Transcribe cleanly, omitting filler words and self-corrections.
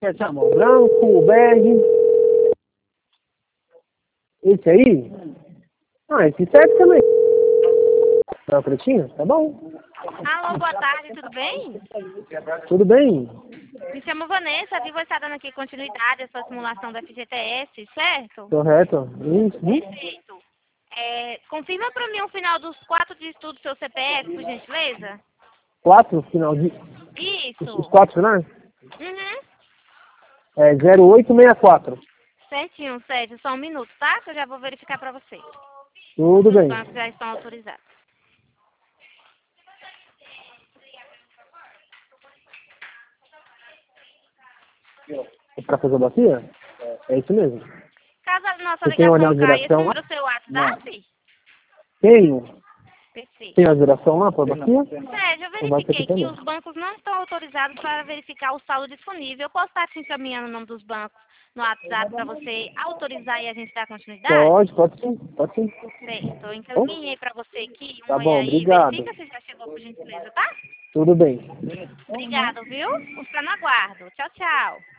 Quer salmão branco, bege. Esse aí? Ah, esse serve também. Tá pretinho? Tá bom. Alô, boa tarde, tudo bem? Tudo bem? Me chamo Vanessa, vivo está dando aqui continuidade à sua simulação da FGTS, certo? Correto? Isso. Perfeito. Confirma para mim o final dos 4 dígitos do seu CPF, por gentileza? 4, final de... Isso. Os 4 finais? Uhum. É 0864. Certinho, Sérgio, só um minuto, tá? Que eu já vou verificar para você. Tudo Os bem. bancos já estão autorizados. É pra fazer a bacia? É isso mesmo. Caso a nossa Você tem o ligação anel de caia, esse geração lá? número é o seu WhatsApp? Tenho. Perfeito. Tem a geração lá pra bacia? Sérgio, eu Ou vai ter verifiquei que também? os bancos não estão autorizados para verificar o saldo disponível. Eu posso estar te encaminhando o nome dos bancos no WhatsApp para você autorizar e a gente dar continuidade? Pode sim. Pode sim. Certo, eu Bom? encaminhei para você aqui um Tá oi bom, aí. obrigado. Verifica se já chegou por gentileza, tá? Tudo bem. Obrigado, viu? Vou ficar no aguardo. Tchau, tchau.